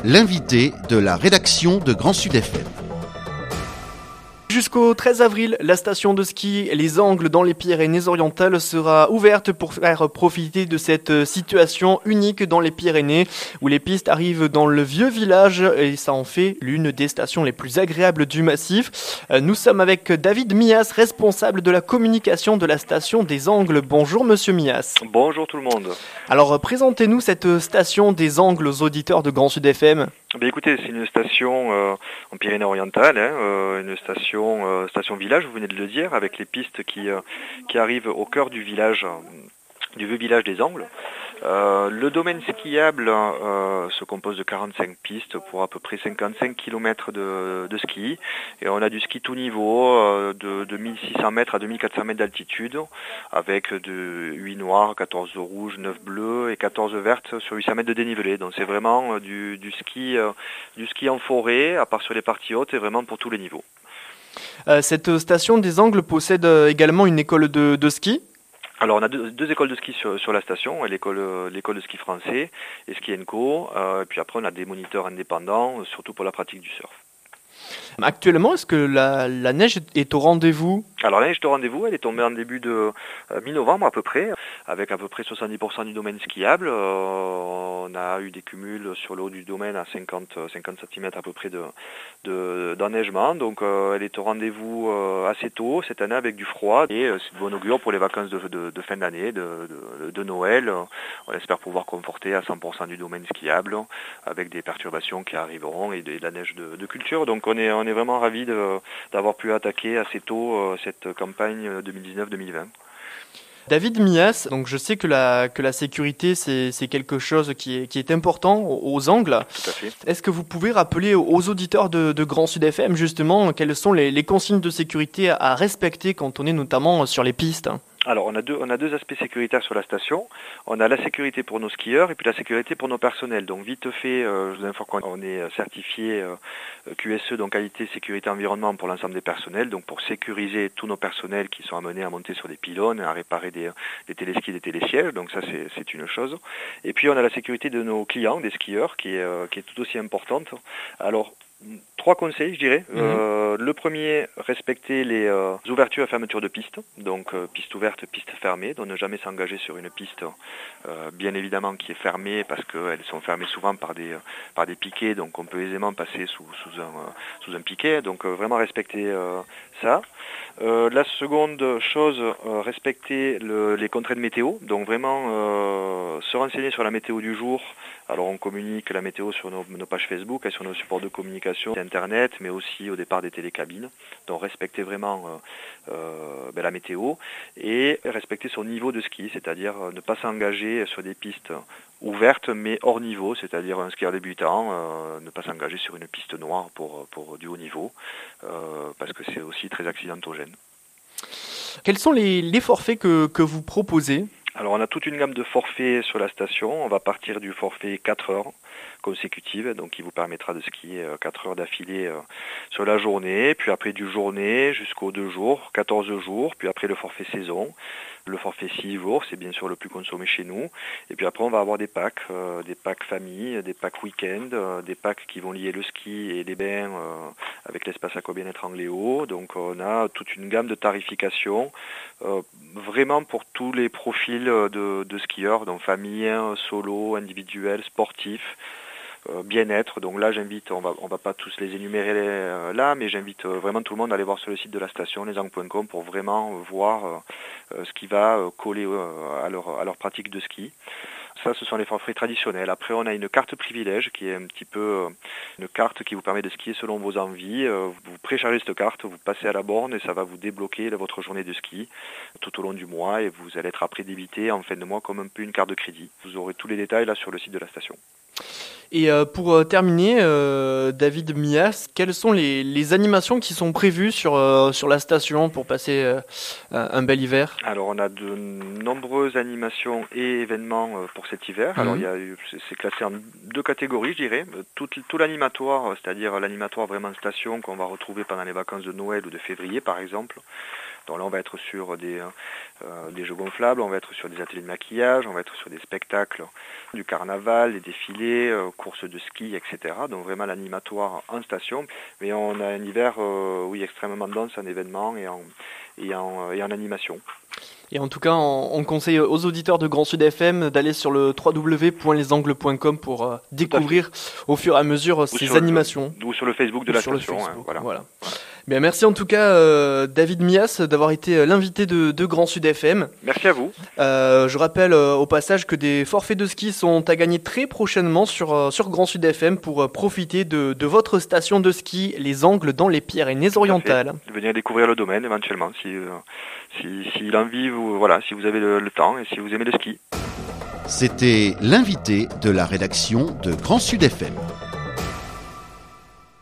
l'invité de la rédaction de Grand Sud FM. Jusqu'au 13 avril, la station de ski Les Angles dans les Pyrénées-Orientales sera ouverte pour faire profiter de cette situation unique dans les Pyrénées où les pistes arrivent dans le vieux village et ça en fait l'une des stations les plus agréables du massif. Nous sommes avec David Mias, responsable de la communication de la station des Angles. Bonjour Monsieur Mias. Bonjour tout le monde. Alors présentez-nous cette station des Angles aux auditeurs de Grand Sud FM. Écoutez, c'est une station en Pyrénées-Orientales, une station village, vous venez de le dire, avec les pistes qui arrivent au cœur du village, du vieux village des Angles. Le domaine skiable se compose de 45 pistes pour à peu près 55 km de ski. Et on a du ski tout niveau, de 1600 mètres à 2400 mètres d'altitude, avec de 8 noirs, 14 rouges, 9 bleus et 14 vertes sur 800 mètres de dénivelé. Donc c'est vraiment du ski en forêt, à part sur les parties hautes, et vraiment pour tous les niveaux. Cette station des Angles possède également une école de ski. Alors on a deux écoles de ski sur la station, l'école de ski français et Ski & Co. Et puis après on a des moniteurs indépendants, surtout pour la pratique du surf. Actuellement, est-ce que la neige est au rendez-vous ? Alors la neige est au rendez-vous, elle est tombée en début de mi-novembre à peu près, avec à peu près 70% du domaine skiable. On a eu des cumuls sur le haut du domaine à 50 cm à peu près d'enneigement. Donc elle est au rendez-vous assez tôt cette année avec du froid et c'est de bon augure pour les vacances de fin d'année, de Noël. On espère pouvoir conforter à 100% du domaine skiable avec des perturbations qui arriveront et de la neige de culture. Donc on est vraiment ravis d'avoir pu attaquer assez tôt cette campagne 2019-2020. David Mias, donc je sais que la sécurité c'est quelque chose qui est important aux Angles. Tout à fait. Est-ce que vous pouvez rappeler aux auditeurs de Grand Sud FM justement quelles sont les consignes de sécurité à respecter quand on est notamment sur les pistes ? Alors on a deux aspects sécuritaires sur la station. On a la sécurité pour nos skieurs et puis la sécurité pour nos personnels. Donc vite fait, je vous informe qu'on est certifié QSE, donc qualité, sécurité, environnement pour l'ensemble des personnels. Donc pour sécuriser tous nos personnels qui sont amenés à monter sur des pylônes, à réparer des téléskis, des télésièges. Donc ça c'est une chose. Et puis on a la sécurité de nos clients, des skieurs, qui est tout aussi importante. Alors 3 conseils, je dirais. Le premier, respecter les ouvertures et fermetures de pistes. Donc piste ouverte, piste fermée. Donc ne jamais s'engager sur une piste, bien évidemment, qui est fermée parce qu'elles sont fermées souvent par des piquets. Donc on peut aisément passer sous un piquet. Donc vraiment respecter ça. La seconde chose, respecter les contraintes météo. Donc vraiment se renseigner sur la météo du jour. Alors on communique la météo sur nos pages Facebook et sur nos supports de communication, Internet, mais aussi au départ des télécabines. Donc respecter vraiment la météo et respecter son niveau de ski, c'est-à-dire ne pas s'engager sur des pistes ouvertes mais hors niveau, c'est-à-dire un skieur débutant, ne pas s'engager sur une piste noire pour du haut niveau, parce que c'est aussi très accidentogène. Quels sont les forfaits que vous proposez ? Alors on a toute une gamme de forfaits sur la station. On va partir du forfait 4 heures consécutives, donc qui vous permettra de skier 4 heures d'affilée sur la journée, puis après du journée jusqu'aux 2 jours, 14 jours, puis après le forfait saison. Le forfait 6 jours, c'est bien sûr le plus consommé chez nous. Et puis après on va avoir des packs famille, des packs week-end, des packs qui vont lier le ski et les bains avec l'espace aqua-bien-être Angléo. Donc on a toute une gamme de tarification vraiment pour tous les profils de skieurs, donc famille, solo, individuel, sportif. Bien-être, donc là j'invite, on va pas tous les énumérer là, mais j'invite vraiment tout le monde à aller voir sur le site de la station, lesangles.com, pour vraiment voir ce qui va coller à leur pratique de ski. Ça, ce sont les forfaits traditionnels. Après, on a une carte privilège qui est un petit peu une carte qui vous permet de skier selon vos envies. Vous préchargez cette carte, vous passez à la borne et ça va vous débloquer votre journée de ski tout au long du mois et vous allez être après débité en fin de mois comme un peu une carte de crédit. Vous aurez tous les détails là sur le site de la station. Et pour terminer, David Mias, quelles sont les animations qui sont prévues sur la station pour passer un bel hiver ? Alors on a de nombreuses animations et événements pour cet hiver. Alors c'est classé en 2 catégories, je dirais. Tout l'animatoire, c'est-à-dire l'animatoire vraiment station qu'on va retrouver pendant les vacances de Noël ou de février par exemple. Donc là, on va être sur des jeux gonflables, on va être sur des ateliers de maquillage, on va être sur des spectacles, du carnaval, des défilés, courses de ski, etc. Donc vraiment l'animatoire en station. Mais on a un hiver, extrêmement dense en événements et en animation. Et en tout cas, on conseille aux auditeurs de Grand Sud FM d'aller sur le www.lesangles.com pour découvrir au fur et à mesure ces animations. Ou sur le Facebook de la station. Voilà. Bien, merci en tout cas David Mias d'avoir été l'invité de Grand Sud FM. Merci à vous. Je rappelle au passage que des forfaits de ski sont à gagner très prochainement sur Grand Sud FM pour profiter de votre station de ski Les Angles dans les Pyrénées-Orientales. Venir découvrir le domaine éventuellement si l'envie si vous avez le temps et si vous aimez le ski. C'était l'invité de la rédaction de Grand Sud FM.